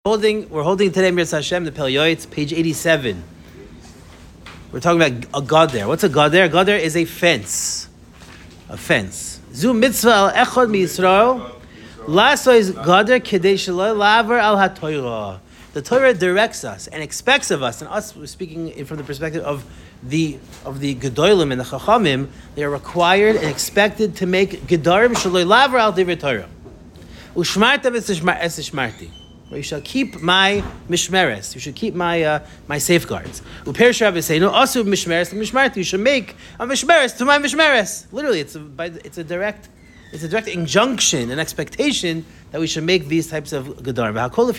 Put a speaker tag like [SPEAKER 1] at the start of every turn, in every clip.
[SPEAKER 1] We're holding today, Mirz Hashem, the Pel Yoetz, page 87. We're talking about a gader. What's a gader? A gader is a fence. A fence. Zu mitzvah al echad mi Yisrael. Laso is gader kedei shelo laver al haTorah. The Torah directs us and expects of us, and us we're speaking from the perspective of the gedolim and the chachamim. They are required and expected to make gedarim shelo laver al divrei Torah. Ushmarta v'shmarti. You shall keep my mishmeres. You should keep my my safeguards. Uperish Rabbi say, no, also mishmeres and mishmarti. You should make a mishmeres to my mishmeres. Literally, it's a direct injunction, an expectation that we should make these types of gedarim.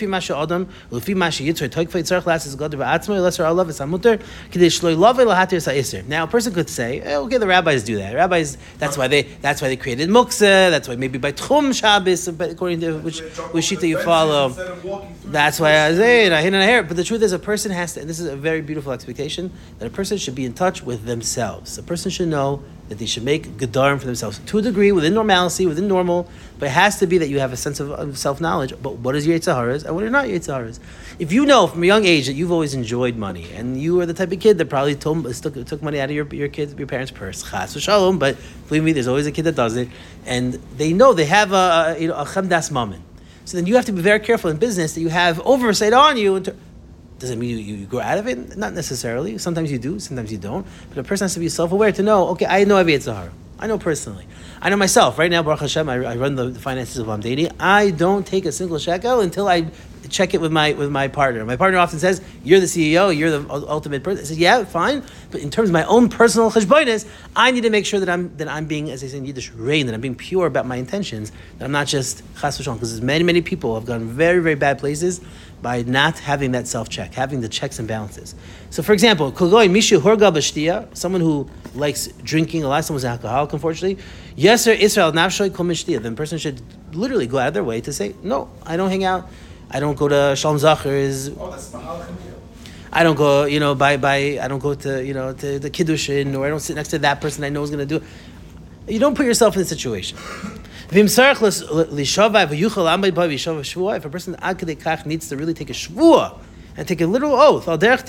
[SPEAKER 1] Now, a person could say, okay, the rabbis do that. Rabbis, that's why they created muktzah. That's why maybe by Tchum Shabbos, according to which shita you follow. That's why I say it. I hit on a hair. But the truth is, a person has to, and this is a very beautiful expectation, that a person should be in touch with themselves. A person should know that they should make gedarim for themselves to a degree, within normalcy, within normal, but it has to be that you have a sense of self-knowledge. But what is your Yetzer Haras and what are not your Yetzer Haras? If you know from a young age that you've always enjoyed money and you are the type of kid that probably took money out of your parents' purse, chas v'shalom, but believe me, there's always a kid that does it, and they know they have a chemdas moment. So then you have to be very careful in business that you have oversight on you. Does it mean you grow out of it? Not necessarily. Sometimes you do, sometimes you don't. But a person has to be self-aware to know, okay, I know I have Yetzer Hara. I know personally. I know myself. Right now, Baruch Hashem, I run the finances of Amdeni. I don't take a single shekel until I check it with my partner. My partner often says, you're the CEO, you're the ultimate person. I said, yeah, fine. But in terms of my own personal cheshbonos, I need to make sure that I'm being, as they say in Yiddish, rein, that I'm being pure about my intentions, that I'm not just chas v'shalom. Because many people have gone very, very bad places by not having that self-check, having the checks and balances. So, for example, someone who likes drinking a lot, someone's an alcoholic, unfortunately, yeser Israel nafshoy kol mishtiyah, then the person should literally go out of their way to say, no, I don't hang out, I don't go to Shalom Zachers. Oh, that's mahalachim. I don't go, I don't go to the Kiddushin, or I don't sit next to that person I know is going to do it. You don't put yourself in a situation. If a person needs to really take a shvuah and take a literal oath,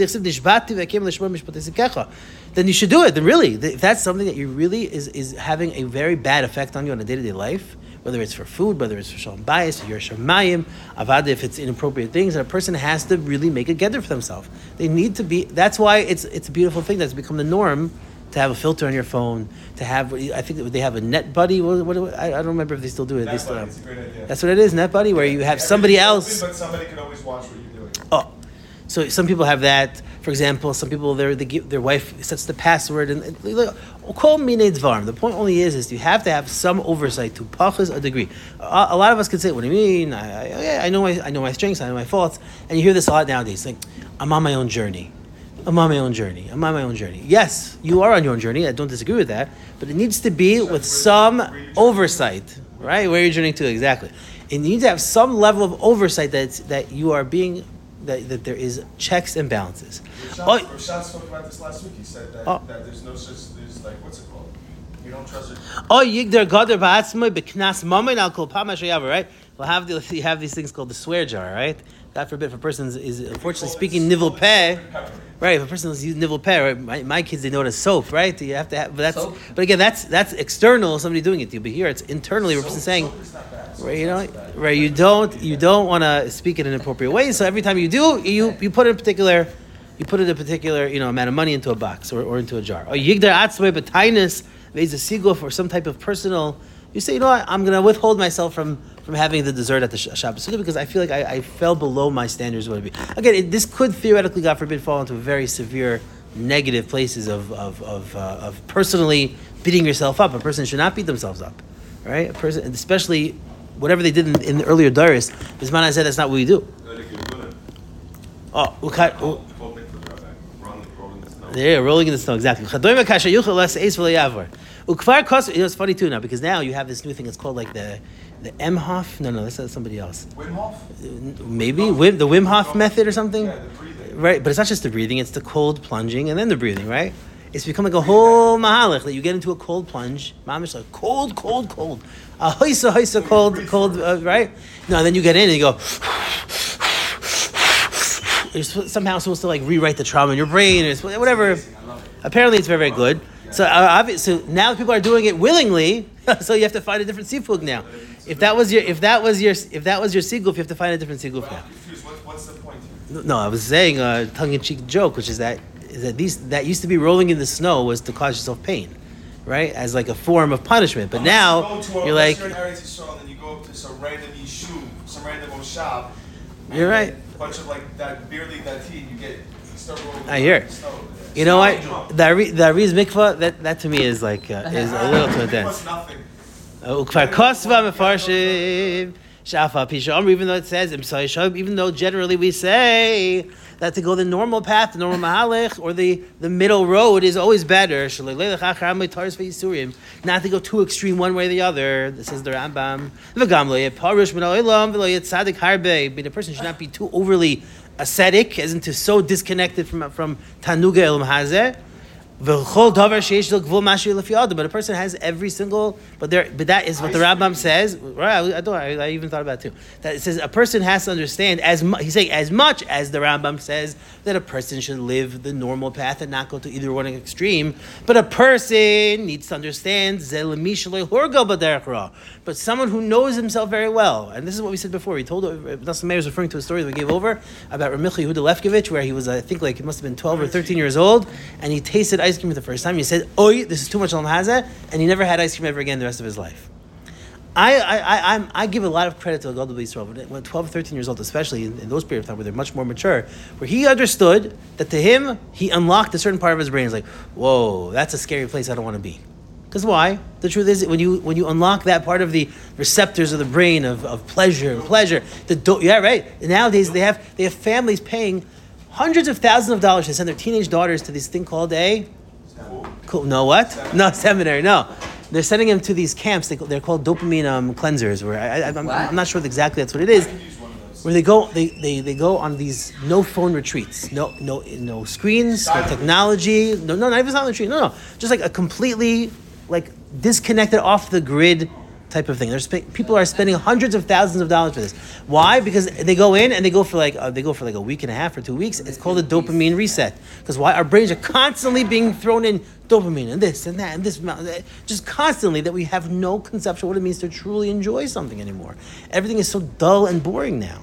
[SPEAKER 1] then you should do it. Then really, if that's something that you really is having a very bad effect on you on a day-to-day life, whether it's for food, whether it's for shalom bayis, for your shemayim, avada, if it's inappropriate things, and a person has to really make a geder for themselves. They need to be. That's why it's a beautiful thing that's become the norm. To have a filter on your phone, to have, I think they have a net buddy. I don't remember if they still do it. That's a great idea. That's what it is, net buddy, where you have somebody else.
[SPEAKER 2] But somebody can always watch what you're doing.
[SPEAKER 1] Oh, so some people have that. For example, some people their wife sets the password and call minei dvarim. The point only is you have to have some oversight to pachas a degree. A lot of us can say, "What do you mean? I know my strengths, I know my faults," and you hear this a lot nowadays. Like, I'm on my own journey. I'm on my own journey. Yes, you are on your own journey. I don't disagree with that. But it needs to be with some oversight, right? Where you're journeying to, exactly. And you need to have some level of oversight that you are being, that there is checks and balances.
[SPEAKER 2] Rashad spoke about this last week. He said that there's no such, there's like, what's it called? You don't trust it.
[SPEAKER 1] Yigdar Gadar Ba'atzmai B'Knas Mamin Al Kol Pam Hashayav, right? You have these things called the swear jar, right? God forbid if a person is unfortunately speaking nivel peh, right? If a person is using nivel peh, right? My kids, they know it as soap, right? You have to have, but again, that's external, somebody doing it to you. But here, it's internally, we're saying, where you don't want to speak in an appropriate way. So every time you do, you put in a particular, amount of money into a box or into a jar. Or yigdar atzmei b'tainis v'ez a siguf, or some type of personal. You say, I'm going to withhold myself from having the dessert at the Shabbos Sukkah because I feel like I fell below my standards. What it be again? This could theoretically, God forbid, fall into very severe negative places of personally beating yourself up. A person should not beat themselves up, right? A person, especially whatever they did in the earlier Darius. Bisman I said that's not what we do. Rolling in the snow, exactly. It's funny too now because now you have this new thing. It's called like the Emhoff. No, that's somebody else.
[SPEAKER 2] Wim Hof?
[SPEAKER 1] Maybe the Wim Hof method or something. Yeah, the breathing. Right, but it's not just the breathing. It's the cold plunging and then the breathing. Right. It's become like a whole mahalach that you get into a cold plunge. Mamish like cold. A hoisa cold. Right. No, then you get in and you go. somehow supposed to like rewrite the trauma in your brain or whatever. Apparently, it's very, very good. So, so now people are doing it willingly. So you have to find a different sifug now. If that was your siguf, you have to find a different siguf now.
[SPEAKER 2] What's the point here?
[SPEAKER 1] No, I was saying a tongue-in-cheek joke, which is that that used to be rolling in the snow was to cause yourself pain, right? As like a form of punishment. But now you're like,
[SPEAKER 2] and then you go up to some random yishuv, some random shop.
[SPEAKER 1] You're right.
[SPEAKER 2] A bunch of like that barely that tea, you start rolling.
[SPEAKER 1] I hear. You know what? The Ariz mikvah, that to me is like is a little too intense. Even though it says even though generally we say that to go the normal path, the normal mahalech, or the middle road is always better. Not to go too extreme one way or the other. This is the Rambam. The person should not be too overly ascetic, as into so disconnected from Tanuga Elam Hazeh. But a person has every single, but that is what the Rambam says. Right? I even thought about it too. That it says a person has to understand he's saying as much as the Rambam says that a person should live the normal path and not go to either one extreme. But a person needs to understand but someone who knows himself very well, and this is what we said before. He told Nassim Meir was referring to a story that we gave over about Ramichi Yehuda Lefkovich, where he was, I think, like he must have been 12 or 13 years old, and he tasted ice cream for the first time. He said, "Oi, this is too much Olam Hazeh," and he never had ice cream ever again the rest of his life. I give a lot of credit to the Gadol B'Yisrael, when 12, 13 years old, especially in those periods of time where they're much more mature, where he understood that to him, he unlocked a certain part of his brain. He's like, whoa, that's a scary place I don't want to be. Because why? The truth is, when you unlock that part of the receptors of the brain of pleasure, yeah, right. Nowadays they have families paying hundreds of thousands of dollars to send their teenage daughters to this thing called seminary. No, they're sending them to these camps. They're called dopamine cleansers. Where I'm not sure exactly that's what it is. Where they go on these no phone retreats, no screens, no technology, not even on the retreat. No, just like a completely like disconnected off the grid type of thing. People are spending hundreds of thousands of dollars for this. Why? Because they go in and they go for like a week and a half or 2 weeks. It's called a dopamine reset. Because why? Our brains are constantly being thrown in dopamine and this and that and this, just constantly, that we have no conception of what it means to truly enjoy something anymore. Everything is so dull and boring now.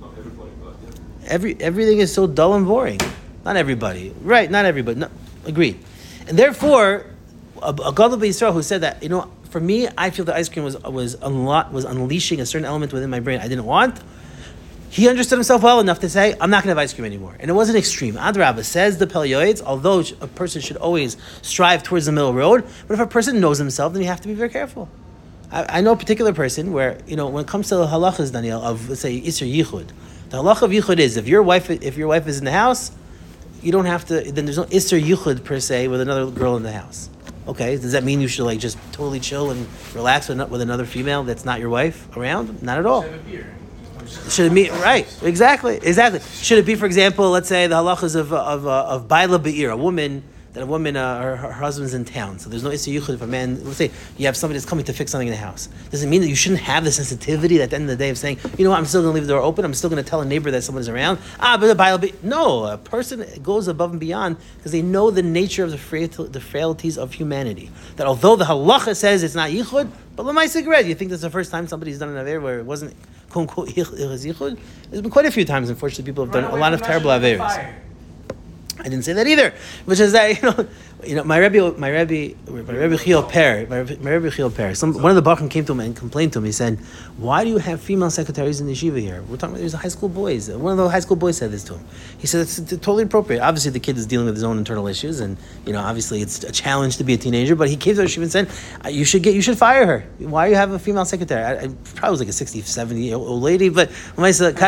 [SPEAKER 1] Everything is so dull and boring. Not everybody, right? Not everybody. No, agreed. And therefore, a Gadol B'Yisrael who said that, for me, I feel that ice cream was unleashing a certain element within my brain I didn't want. He understood himself well enough to say, I'm not going to have ice cream anymore. And it wasn't extreme. Adrabah says the Pele Yoetz, although a person should always strive towards the middle road, but if a person knows himself, then you have to be very careful. I know a particular person where, when it comes to the halachas, Daniel, of, let's say, Isser Yichud, the halacha of Yichud is, if your wife is in the house, you don't have to, then there's no Isser Yichud per se with another girl in the house. Okay, does that mean you should just totally chill and relax with another female that's not your wife around? Not at all. Should it be right? Exactly. Should it be, for example, let's say the halachas of Baila Be'ir, a woman, her husband's in town, so there's no Isser Yichud if a man, let's say you have somebody that's coming to fix something in the house. Does it mean that you shouldn't have the sensitivity at the end of the day of saying, I'm still going to leave the door open, I'm still going to tell a neighbor that someone is around? But the Baila Be'ir. No, a person goes above and beyond because they know the nature of the frailties of humanity. That although the halacha says it's not Yichud, but l'maaseh cigarette, you think that's the first time somebody's done an aver where it wasn't quote unquote Yichud? There's been quite a few times, unfortunately, people have done a lot of terrible averas. I didn't say that either, which is that my Rebbe Chiel Per, one of the Bachrim came to him and complained to him. He said, "Why do you have female secretaries in the yeshiva here? We're talking about there's high school boys." One of the high school boys said this to him. He said it's totally appropriate. Obviously, the kid is dealing with his own internal issues, and obviously it's a challenge to be a teenager. But he came to the yeshiva and said, "You should fire her. Why do you have a female secretary?" I probably was like a 60, 70-year-old lady, but anyway, so the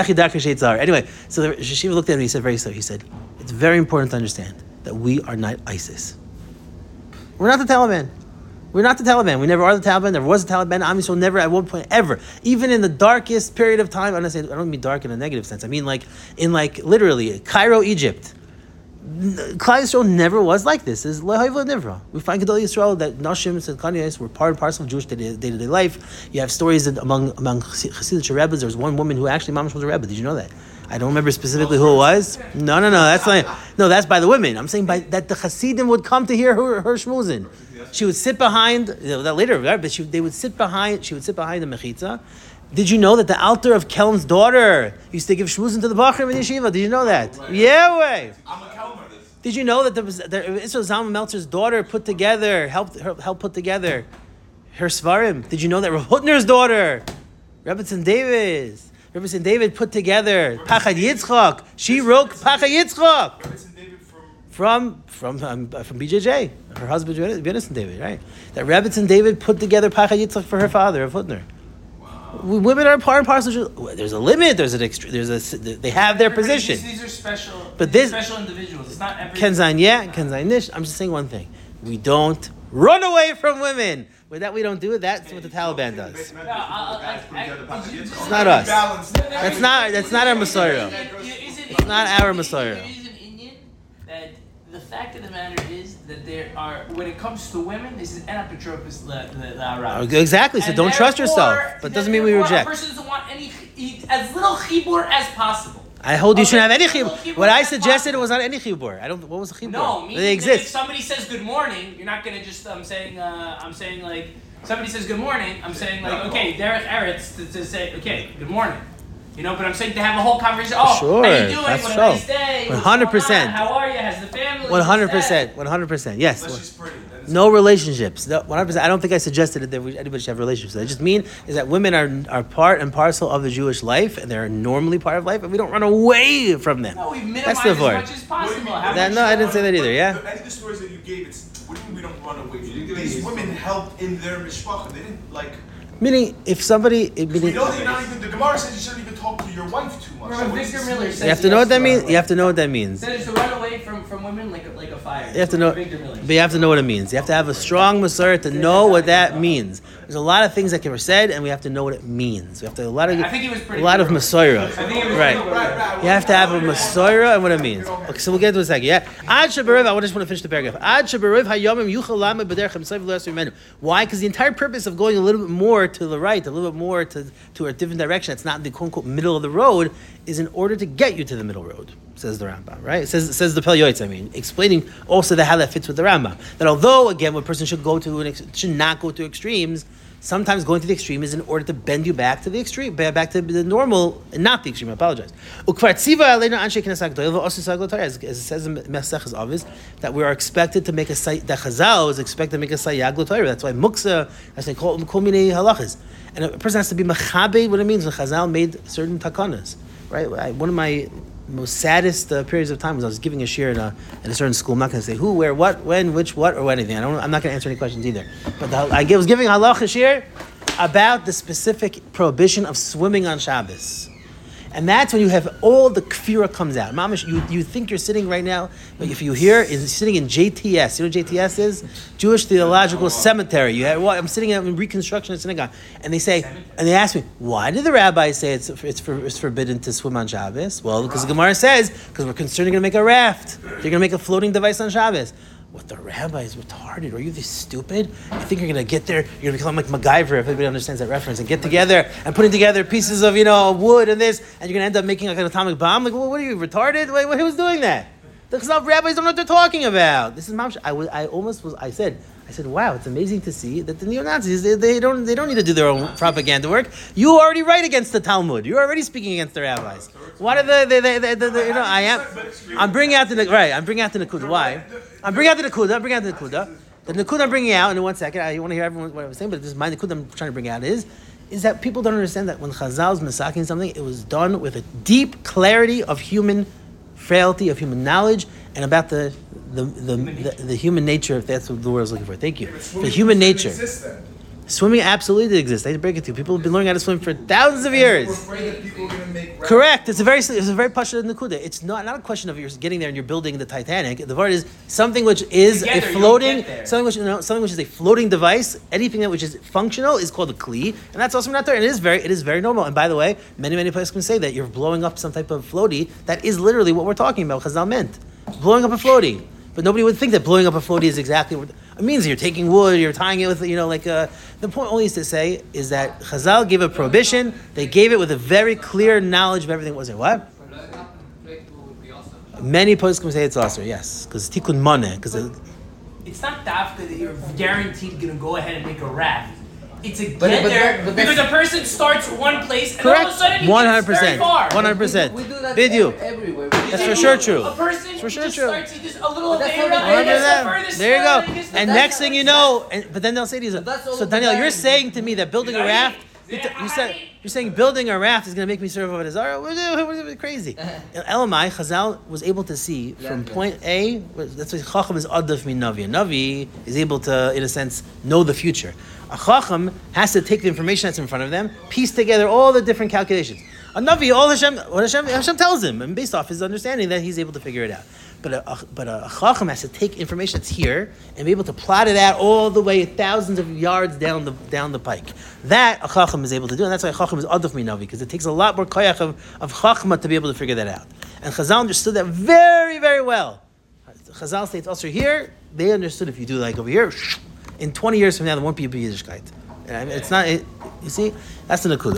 [SPEAKER 1] yeshiva looked at him and he said very slow. He said, "It's very important to understand that we are not ISIS. We're not the Taliban. We're not the Taliban. We never are the Taliban. Never was the Taliban. Am Yisrael never at one point ever, even in the darkest period of time. I don't mean dark in a negative sense. I mean in literally Cairo, Egypt. Klal Yisrael never was like this. It's Lehayva Nivra. We find Gedolei Yisrael that Nashim and Kanyas were part and parcel of Jewish day-to-day life. You have stories that among Hasidic Rebbes, there was one woman who actually mamash was a Rebbe. Did you know that? I don't remember specifically who it was. No. That's by the women. I'm saying that the Hasidim would come to hear her shmuzin. She would sit behind. That later, right? But they would sit behind. She would sit behind the mechitza. Did you know that the Alter of Kelm's daughter used to give shmuzin to the Bachrim in yeshiva? Did you know that? Yeah, way.
[SPEAKER 2] I'm a Kelmer.
[SPEAKER 1] Did you know that Israel Zalman Meltzer's daughter helped put together her svarim? Did you know that Rav Hutner's daughter, Rebbetzin David put together Pachad Yitzchak? She wrote Pachad Yitzchak from BJJ, her husband Rebbetzin David, right? That Rebbetzin David put together Pachad Yitzchak for her father, Rav Hutner. Women are part and parcel. There's a limit. They have their position.
[SPEAKER 3] These are special.
[SPEAKER 1] But this
[SPEAKER 3] special individuals. It's not every.
[SPEAKER 1] Kenzain, Kenzain Nish. I'm just saying one thing. We don't run away from women. With that, we don't do it. That's what the Taliban does. It's not us. That's not our Messiah. It's not our Messiah.
[SPEAKER 3] The fact of the matter is that there are, when it comes to women, this is enapotropis la'arab.
[SPEAKER 1] Exactly. So don't trust yourself, but doesn't mean we reject.
[SPEAKER 3] A person doesn't want as little chibur as possible.
[SPEAKER 1] I hold you shouldn't have any chibur. What I suggested was not any chibur. What was the chibur?
[SPEAKER 3] No, meaning
[SPEAKER 1] they exist.
[SPEAKER 3] If somebody says good morning, you're not gonna just. I'm saying like somebody says good morning. I'm saying like okay, Derek Eretz to say okay, good morning. You know, but I'm saying to have a whole conversation. Oh,
[SPEAKER 1] sure,
[SPEAKER 3] how you doing?
[SPEAKER 1] that's
[SPEAKER 3] what a
[SPEAKER 1] true.
[SPEAKER 3] nice day.
[SPEAKER 1] 100%.
[SPEAKER 3] How are you? Has the family?
[SPEAKER 1] 100%. 100%. Yes.
[SPEAKER 2] She's pretty.
[SPEAKER 1] No relationships. No, 100%. I don't think I suggested that anybody should have relationships. What I just mean is that women are part and parcel of the Jewish life, and they're normally part of life, and we don't run away from them.
[SPEAKER 3] No, we minimize
[SPEAKER 1] That's the
[SPEAKER 3] as
[SPEAKER 1] word.
[SPEAKER 3] much as possible.
[SPEAKER 1] No, I didn't say that either. Yeah.
[SPEAKER 2] Any of the stories that you gave, what do you mean we don't run away? These women helped in their mishpacha. They didn't like.
[SPEAKER 1] Meaning, if somebody,
[SPEAKER 2] We know that you're not even. The Gemara says you shouldn't even talk to your wife too much.
[SPEAKER 3] Remember, Victor Miller says
[SPEAKER 1] you have to know what that means. You have to know what that means.
[SPEAKER 3] That is to run away from women like a fire.
[SPEAKER 1] You have to know,
[SPEAKER 3] Victor Miller.
[SPEAKER 1] but you have to know what it means. You have to have a strong Masorah to know what that means. There's a lot of things that can be said, and we have to know what it means. We have to
[SPEAKER 3] I think he was pretty.
[SPEAKER 1] a lot of Masorah.
[SPEAKER 3] I think it was
[SPEAKER 1] Right. You have to have a Masorah and what it means. Okay, so we'll get to it in a second. Yeah. Ad Shabariv, I just want to finish the paragraph. Ad Shabariv hayomim yuchal lama b'derchem seiv l'asur menu. Why? Because the entire purpose of going a little bit more to the right, a little bit more to a different direction, it's not the quote unquote middle of the road, is in order to get you to the middle road, says the Rambam, right? It says the Pel Yoetz, explaining also how that fits with the Rambam. That although, again, what a person should not go to extremes, sometimes going to the extreme is in order to bend you back to the extreme, back to the normal, and not the extreme. I apologize. As it says in Mesech Avos, that we are expected to make that Chazal is expected to make a sayag l'Torah. That's why muksa, as they call mini halachas. And a person has to be mechabe what it means when Chazal made certain takanas. Right? One of my most saddest periods of time was I was giving a shir in a certain school. I'm not going to say who, where, what, when, which, what, or anything. I'm not going to answer any questions either. But I was giving halacha shir about the specific prohibition of swimming on Shabbos. And that's when you have all the kfira comes out. Mamish, you think you're sitting right now, but if you hear, is sitting in JTS. You know what JTS is? Jewish Theological Cemetery. I'm sitting in Reconstruction in synagogue, and they ask me, why did the rabbi say it's forbidden to swim on Shabbos? Well, because the Gemara says, because we're concerned you're going to make a raft. You're going to make a floating device on Shabbos. What, the rabbi is retarded? Are you this stupid? You think you're going to get there, you're going to become like MacGyver, if anybody understands that reference, and get together and putting together pieces of, wood and this, and you're going to end up making like an atomic bomb? Like, well, what are you, retarded? Wait, who's doing that? The rabbis don't know what they're talking about. This is Mamsh. I said, wow, it's amazing to see that the neo-Nazis, they don't need to do their own propaganda work. You already write against the Talmud. You're already speaking against the rabbis. What are I'm bringing out the Nakuda. Why? I'm bringing out the Nakuda. The Nakuda I'm bringing out, and in 1 second, I want to hear everyone what I was saying, but this is my Nakuda I'm trying to bring out is that people don't understand that when Chazal is masaking something, it was done with a deep clarity of human frailty, of human knowledge, and about the human nature, if that's what the word I was looking for. Thank you. The human nature. Swimming absolutely exists. I hate to break it to you. People have been learning how to swim for thousands of years.
[SPEAKER 2] We're afraid that people are going to make
[SPEAKER 1] correct. It's a very pasha nakuda. It's not a question of you're getting there and you're building the Titanic. The word is something which is a floating, something which is a floating device. Anything that which is functional is called a kli, and that's also not there. And it is very normal. And by the way, many places can say that you're blowing up some type of floaty. That is literally what we're talking about. Chazal meant. blowing up a floaty. But nobody would think that blowing up a floaty is exactly what it means. You're taking wood, you're tying it with, the point only is to say is that Chazal gave a prohibition. They gave it with a very clear knowledge of everything that was there. What? Many poskim say it's also, yes, because tikkun maneh, because
[SPEAKER 3] it's not dafka that you're guaranteed going to go ahead and make a raft. It's a because a person starts one place and
[SPEAKER 1] correct.
[SPEAKER 3] all of a sudden he
[SPEAKER 1] 100%,
[SPEAKER 3] gets very far.
[SPEAKER 1] 100%.
[SPEAKER 4] We do that everywhere.
[SPEAKER 1] That's for sure true.
[SPEAKER 3] A person
[SPEAKER 1] for sure
[SPEAKER 3] just
[SPEAKER 1] true.
[SPEAKER 3] starts, he just a little
[SPEAKER 4] But that's
[SPEAKER 3] Aveira,
[SPEAKER 4] not
[SPEAKER 3] and gets the
[SPEAKER 1] 100%.
[SPEAKER 3] furthest
[SPEAKER 1] There you
[SPEAKER 3] one,
[SPEAKER 1] go.
[SPEAKER 3] and
[SPEAKER 1] And next thing you know, but then they'll say to you, so Daniel, you're saying to me that building a raft, you're saying building a raft is going to make me serve over the Zara? We're crazy. And Elamai, Chazal was able to see from point A, that's why Chacham is Adaf min Navi. A Navi is able to, in a sense, know the future. A Chacham has to take the information that's in front of them, piece together all the different calculations. A Navi, what Hashem tells him, and based off his understanding, that he's able to figure it out. But a Chacham has to take information that's here and be able to plot it out all the way thousands of yards down the pike. That a Chacham is able to do, and that's why Chacham is Adaf min Navi, because it takes a lot more koyach of Chachma to be able to figure that out. And Chazal understood that very, very well. Chazal states also here, they understood if you do like over here, in 20 years from now, there won't be a Yiddishkeit. It's not, you see, that's the Nakuda.